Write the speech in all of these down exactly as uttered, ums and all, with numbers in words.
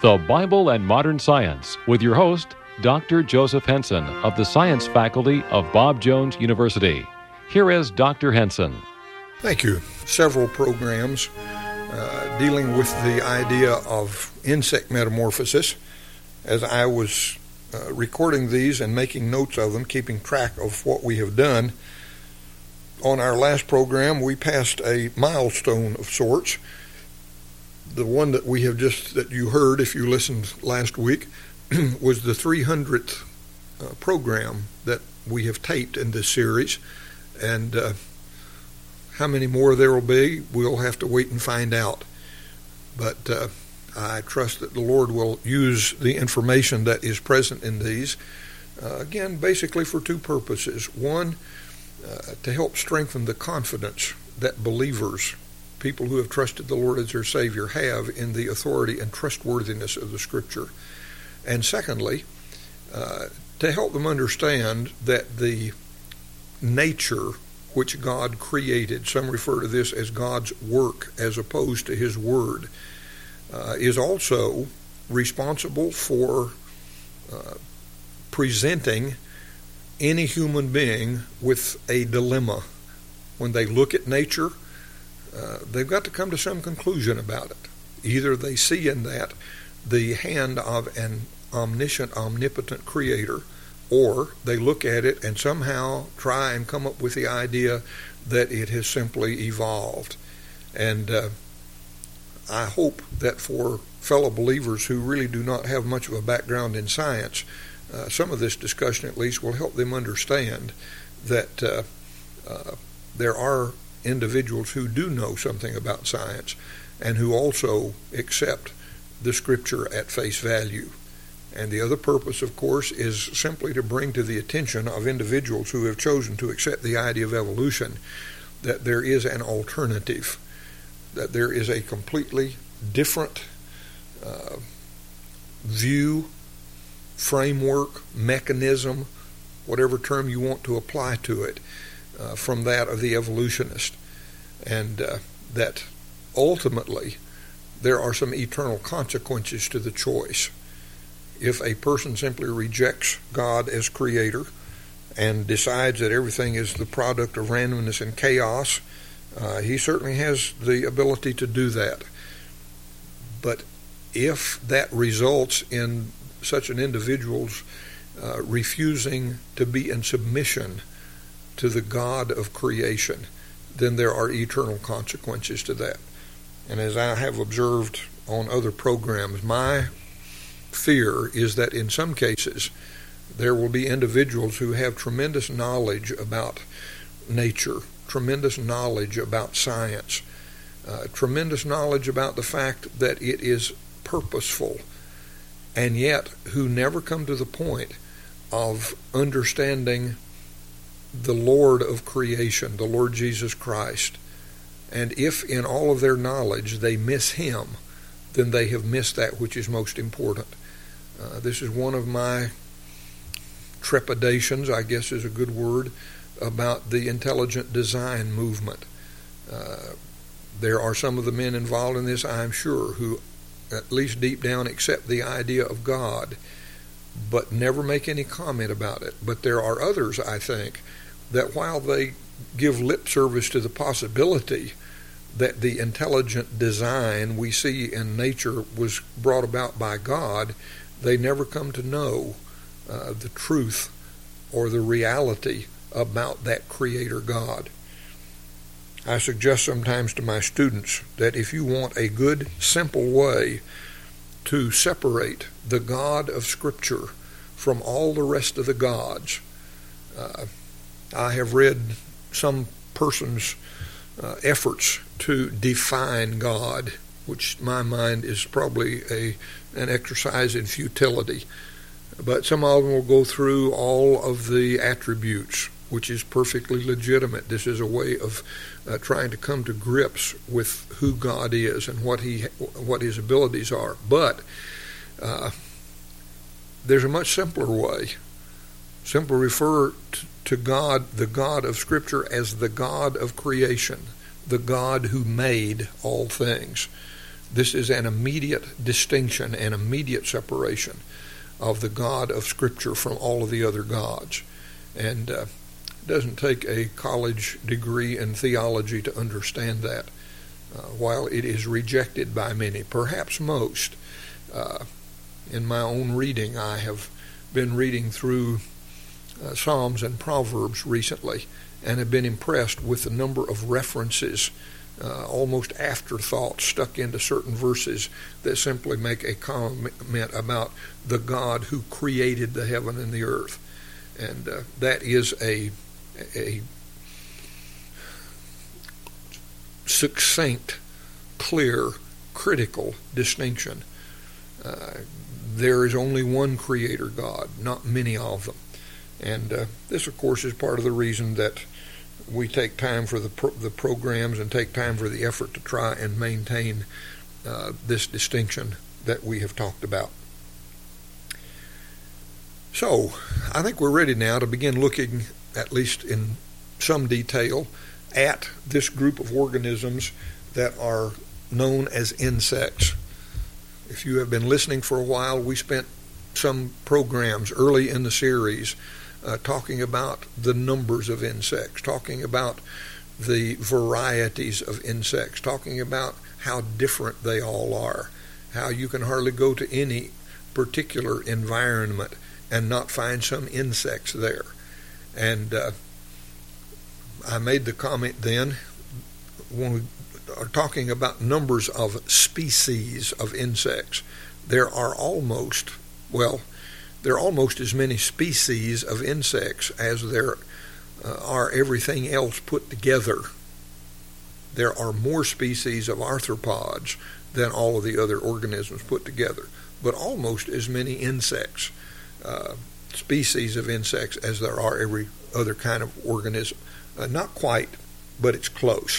The Bible and Modern Science with your host, Doctor Joseph Henson of the Science Faculty of Bob Jones University. Here is Doctor Henson. Thank you. Several programs uh, dealing with the idea of insect metamorphosis. As I was uh, recording these and making notes of them, keeping track of what we have done, on our last program we passed a milestone of sorts. The one that we have just, that you heard if you listened last week, was the three hundredth uh, program that we have taped in this series. And uh, how many more there will be, we'll have to wait and find out. But uh, I trust that the Lord will use the information that is present in these, uh, again, basically for two purposes. One, uh, to help strengthen the confidence that believers, people who have trusted the Lord as their Savior, have in the authority and trustworthiness of the Scripture. And secondly, uh, to help them understand that the nature which God created, some refer to this as God's work as opposed to His Word, uh, is also responsible for uh, presenting any human being with a dilemma. When they look at nature, uh, they've got to come to some conclusion about it. Either they see in that the hand of an omniscient, omnipotent Creator, or they look at it and somehow try and come up with the idea that it has simply evolved. And uh, I hope that for fellow believers who really do not have much of a background in science, uh, some of this discussion at least will help them understand that uh, uh, there are individuals who do know something about science and who also accept the Scripture at face value. And the other purpose, of course, is simply to bring to the attention of individuals who have chosen to accept the idea of evolution that there is an alternative, that there is a completely different uh, view, framework, mechanism, whatever term you want to apply to it, uh, from that of the evolutionist. And uh, that ultimately there are some eternal consequences to the choice. If a person simply rejects God as Creator and decides that everything is the product of randomness and chaos, uh, he certainly has the ability to do that. But if that results in such an individual's uh, refusing to be in submission to the God of creation, then there are eternal consequences to that. And as I have observed on other programs, my fear is that in some cases there will be individuals who have tremendous knowledge about nature, tremendous knowledge about science, uh, tremendous knowledge about the fact that it is purposeful, and yet who never come to the point of understanding the Lord of creation, the Lord Jesus Christ. And if in all of their knowledge they miss Him, then they have missed that which is most important. Uh, this is one of my trepidations, I guess is a good word, about the intelligent design movement. Uh, there are some of the men involved in this, I'm sure, who at least deep down accept the idea of God, but never make any comment about it. But there are others, I think, that while they give lip service to the possibility that the intelligent design we see in nature was brought about by God, they never come to know uh, the truth or the reality about that Creator God. I suggest sometimes to my students that if you want a good, simple way to separate the God of Scripture from all the rest of the gods, uh, I have read some person's uh, efforts to define God, which in my mind is probably a an exercise in futility. But some of them will go through all of the attributes, which is perfectly legitimate. This is a way of uh, trying to come to grips with who God is and what he, what His abilities are. But uh, there's a much simpler way. Simply refer to, to God, the God of Scripture, as the God of creation, the God who made all things. This is an immediate distinction, an immediate separation of the God of Scripture from all of the other gods. And uh, it doesn't take a college degree in theology to understand that. Uh, while it is rejected by many, perhaps most, uh, in my own reading, I have been reading through uh, Psalms and Proverbs recently and have been impressed with the number of references, uh, almost afterthoughts stuck into certain verses that simply make a comment about the God who created the heaven and the earth. And uh, that is a, a succinct, clear, critical distinction. Uh, there is only one Creator God, not many of them. And uh, this, of course, is part of the reason that we take time for the pro- the programs and take time for the effort to try and maintain uh, this distinction that we have talked about. So, I think we're ready now to begin looking, at least in some detail, at this group of organisms that are known as insects. If you have been listening for a while, we spent some programs early in the series uh, talking about the numbers of insects, talking about the varieties of insects, talking about how different they all are, how you can hardly go to any particular environment and not find some insects there. And uh, I made the comment then, when we are talking about numbers of species of insects, there are almost, well, there are almost as many species of insects as there uh, are everything else put together. There are more species of arthropods than all of the other organisms put together, but almost as many insects, uh, species of insects, as there are every other kind of organism. Uh, not quite, but it's close.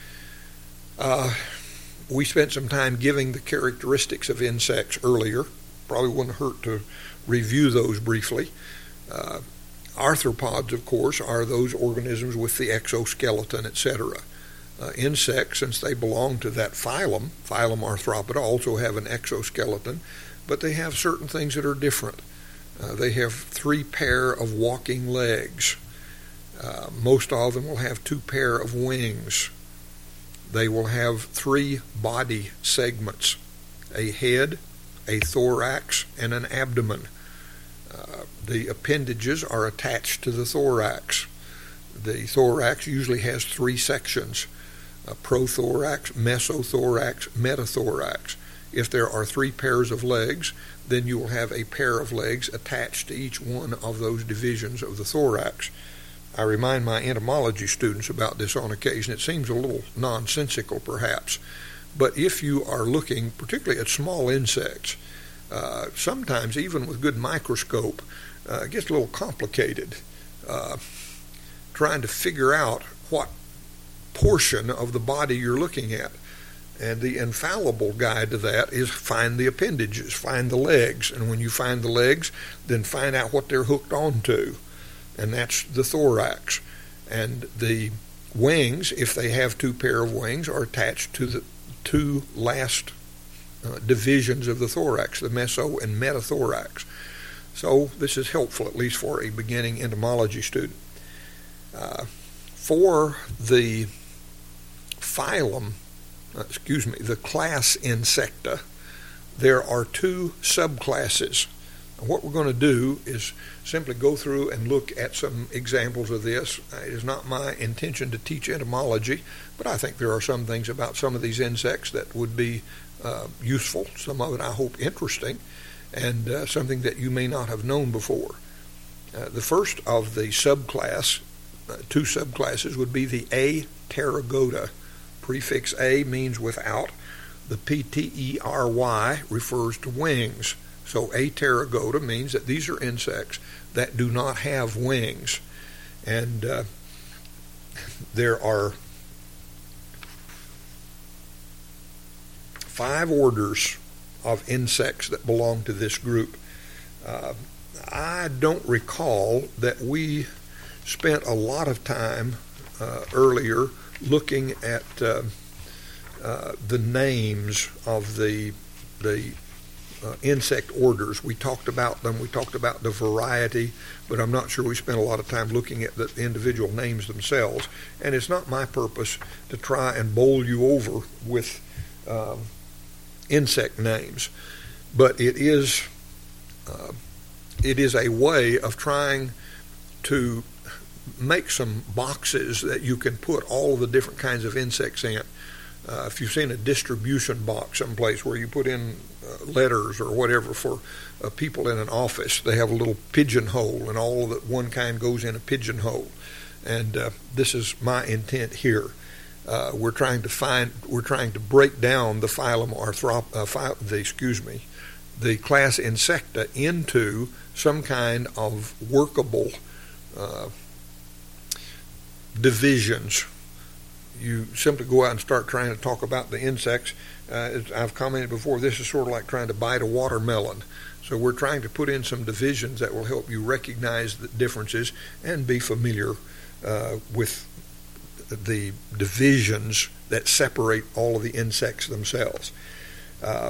Uh, we spent some time giving the characteristics of insects earlier. Probably wouldn't hurt to review those briefly. Uh, arthropods, of course, are those organisms with the exoskeleton, et cetera. Uh, insects, since they belong to that phylum, phylum Arthropoda, also have an exoskeleton, but they have certain things that are different. Uh, they have three pair of walking legs. Uh, most of them will have two pair of wings. They will have three body segments, a head, a thorax, and an abdomen. Uh, the appendages are attached to the thorax. The thorax usually has three sections, a prothorax, mesothorax, metathorax. If there are three pairs of legs, then you will have a pair of legs attached to each one of those divisions of the thorax. I remind my entomology students about this on occasion. It seems a little nonsensical, perhaps, but if you are looking particularly at small insects, uh, sometimes even with good microscope, uh, it gets a little complicated uh, trying to figure out what portion of the body you're looking at. And the infallible guide to that is find the appendages, find the legs, and when you find the legs, then find out what they're hooked onto. And that's the thorax. And the wings, if they have two pair of wings, are attached to the two last uh, divisions of the thorax, the meso and metathorax. So this is helpful, at least for a beginning entomology student. Uh, for the phylum, uh, excuse me, the class Insecta, there are two subclasses. What we're going to do is simply go through and look at some examples of this. It is not my intention to teach entomology, but I think there are some things about some of these insects that would be uh, useful, some of it I hope interesting, and uh, something that you may not have known before. Uh, the first of the subclass, uh, two subclasses, would be the Apterygoda. Prefix A means without. The P T E R Y refers to wings. So Apterygoda means that these are insects that do not have wings. And uh, there are five orders of insects that belong to this group. Uh, I don't recall that we spent a lot of time uh, earlier looking at uh, uh, the names of the the uh, insect orders. We talked about them. We talked about the variety, but I'm not sure we spent a lot of time looking at the individual names themselves. And it's not my purpose to try and bowl you over with um, insect names, but it is uh, it is a way of trying to make some boxes that you can put all of the different kinds of insects in. Uh, if you've seen a distribution box someplace where you put in uh, letters or whatever for uh, people in an office, they have a little pigeonhole, and all of that one kind goes in a pigeonhole. And uh, this is my intent here. Uh, we're trying to find, we're trying to break down the phylum Arthrop, uh, phy, the excuse me, the class Insecta into some kind of workable uh, divisions. You simply go out and start trying to talk about the insects. Uh, I've commented before, this is sort of like trying to bite a watermelon. So we're trying to put in some divisions that will help you recognize the differences and be familiar uh, with the divisions that separate all of the insects themselves. Uh,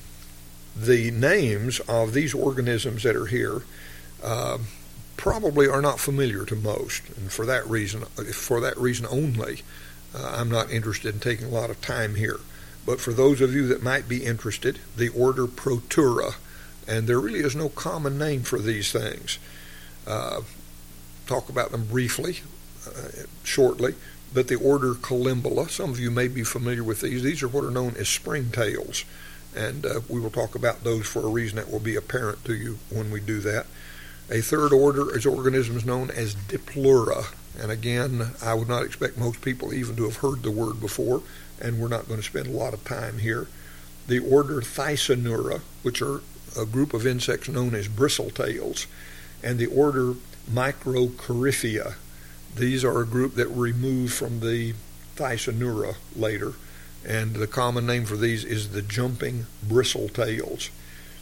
the names of these organisms that are here uh, probably are not familiar to most, and for that reason, for that reason only, uh, I'm not interested in taking a lot of time here. But for those of you that might be interested, the order Protura, and there really is no common name for these things. Uh, talk about them briefly, uh, shortly. But the order Collembola, some of you may be familiar with these. These are what are known as springtails, and uh, we will talk about those for a reason that will be apparent to you when we do that. A third order is organisms known as Diplura, and again, I would not expect most people even to have heard the word before, and we're not going to spend a lot of time here. The order Thysanura, which are a group of insects known as bristletails, and the order Microcoryphea. These are a group that were removed from the Thysanura later, and the common name for these is the jumping bristletails.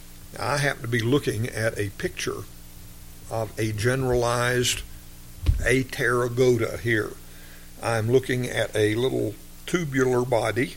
I happen to be looking at a picture of a generalized Aterygota here. I'm looking at a little tubular body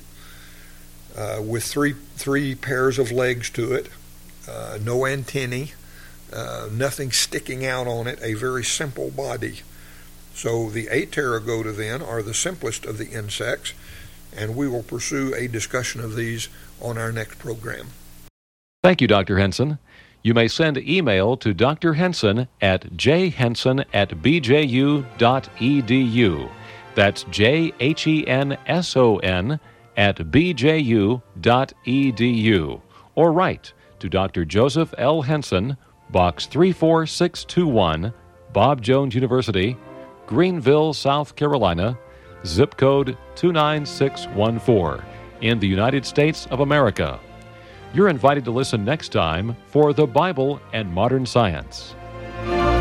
uh, with three three pairs of legs to it, uh, no antennae, uh, nothing sticking out on it, a very simple body. So the Aterygota then are the simplest of the insects, and we will pursue a discussion of these on our next program. Thank you, Doctor Henson. You may send email to Doctor Henson at j henson at b j u dot e d u. That's J H E N S O N at b j u dot e d u. Or write to Doctor Joseph L. Henson, Box three four six two one, Bob Jones University, Greenville, South Carolina, zip code two nine six one four, in the United States of America. You're invited to listen next time for The Bible and Modern Science.